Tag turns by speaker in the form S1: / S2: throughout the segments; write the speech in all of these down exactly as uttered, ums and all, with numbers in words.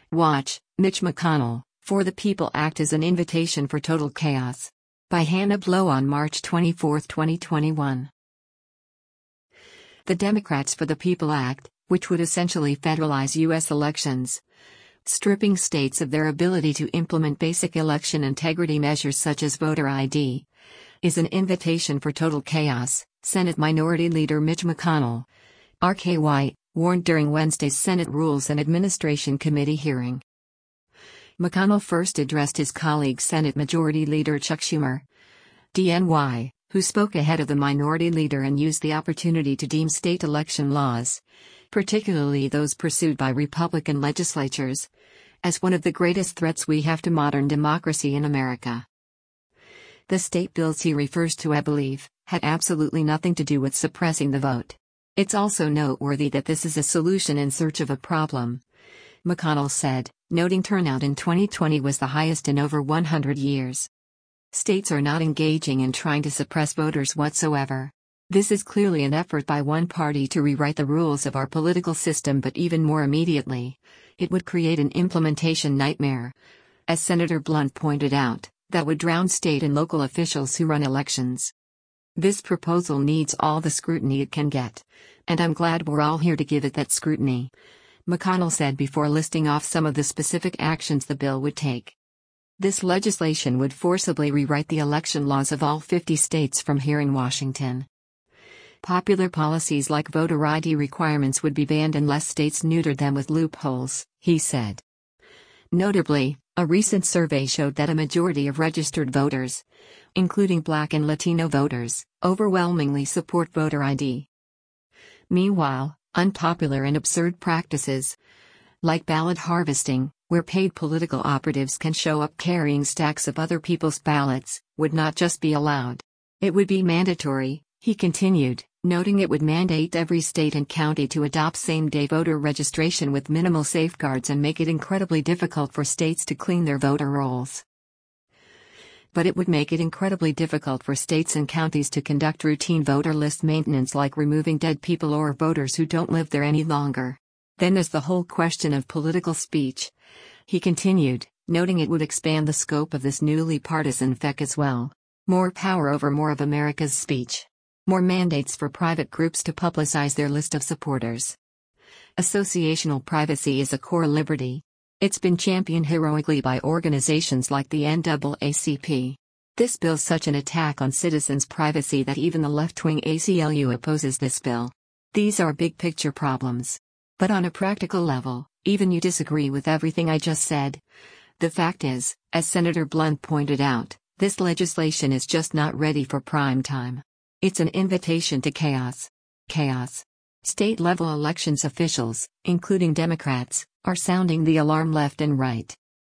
S1: Watch, Mitch McConnell, For the People Act is an Invitation for Total Chaos. By Hannah Blow on March twenty-fourth, twenty twenty-one. The Democrats for the People Act, which would essentially federalize U S elections, stripping states of their ability to implement basic election integrity measures such as voter I D, is an invitation for total chaos, Senate Minority Leader Mitch McConnell, R K Y, warned during Wednesday's Senate Rules and Administration Committee hearing. McConnell first addressed his colleague Senate Majority Leader Chuck Schumer, D N Y, who spoke ahead of the minority leader and used the opportunity to deem state election laws, particularly those pursued by Republican legislatures, as one of the greatest threats we have to modern democracy in America. The state bills he refers to, I believe, had absolutely nothing to do with suppressing the vote. It's also noteworthy that this is a solution in search of a problem, McConnell said, noting turnout in twenty twenty was the highest in over one hundred years. States are not engaging in trying to suppress voters whatsoever. This is clearly an effort by one party to rewrite the rules of our political system, but even more immediately, it would create an implementation nightmare, as Senator Blunt pointed out, that would drown state and local officials who run elections. This proposal needs all the scrutiny it can get, and I'm glad we're all here to give it that scrutiny, McConnell said before listing off some of the specific actions the bill would take. This legislation would forcibly rewrite the election laws of all fifty states from here in Washington. Popular policies like voter I D requirements would be banned unless states neutered them with loopholes, he said. Notably, a recent survey showed that a majority of registered voters, including Black and Latino voters, overwhelmingly support voter I D. Meanwhile, unpopular and absurd practices, like ballot harvesting, where paid political operatives can show up carrying stacks of other people's ballots, would not just be allowed. It would be mandatory, he continued, noting it would mandate every state and county to adopt same-day voter registration with minimal safeguards and make it incredibly difficult for states to clean their voter rolls. But it would make it incredibly difficult for states and counties to conduct routine voter list maintenance, like removing dead people or voters who don't live there any longer. Then there's the whole question of political speech, he continued, noting it would expand the scope of this newly partisan F E C as well. More power over more of America's speech. More mandates for private groups to publicize their list of supporters. Associational privacy is a core liberty. It's been championed heroically by organizations like the N double A C P. This bill's such an attack on citizens' privacy that even the left-wing A C L U opposes this bill. These are big-picture problems. But on a practical level, even you disagree with everything I just said. The fact is, as Senator Blunt pointed out, this legislation is just not ready for prime time. It's an invitation to chaos. Chaos. State-level elections officials, including Democrats, are sounding the alarm left and right.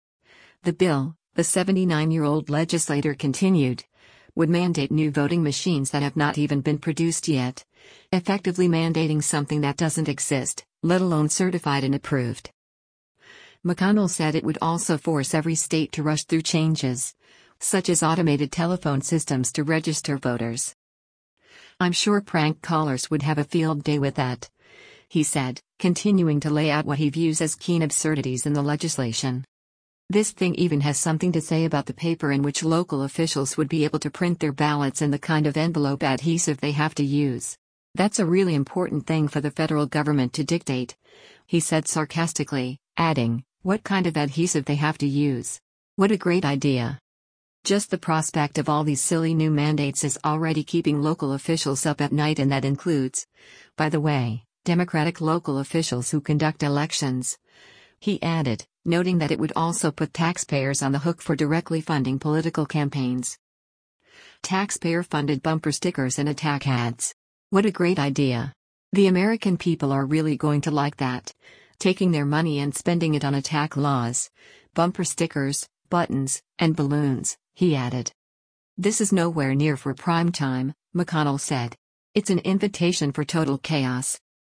S1: The bill, the seventy-nine-year-old legislator continued, would mandate new voting machines that have not even been produced yet, effectively mandating something that doesn't exist, let alone certified and approved. McConnell said it would also force every state to rush through changes, such as automated telephone systems to register voters. I'm sure prank callers would have a field day with that, he said, continuing to lay out what he views as keen absurdities in the legislation. This thing even has something to say about the paper in which local officials would be able to print their ballots and the kind of envelope adhesive they have to use. That's a really important thing for the federal government to dictate, he said sarcastically, adding, what kind of adhesive they have to use. What a great idea. Just the prospect of all these silly new mandates is already keeping local officials up at night, and that includes, by the way, Democratic local officials who conduct elections, he added, noting that it would also put taxpayers on the hook for directly funding political campaigns. Taxpayer-funded bumper stickers and attack ads. What a great idea. The American people are really going to like that, taking their money and spending it on attack laws, bumper stickers, buttons, and balloons, he added. This is nowhere near for prime time, McConnell said. It's an invitation for total chaos.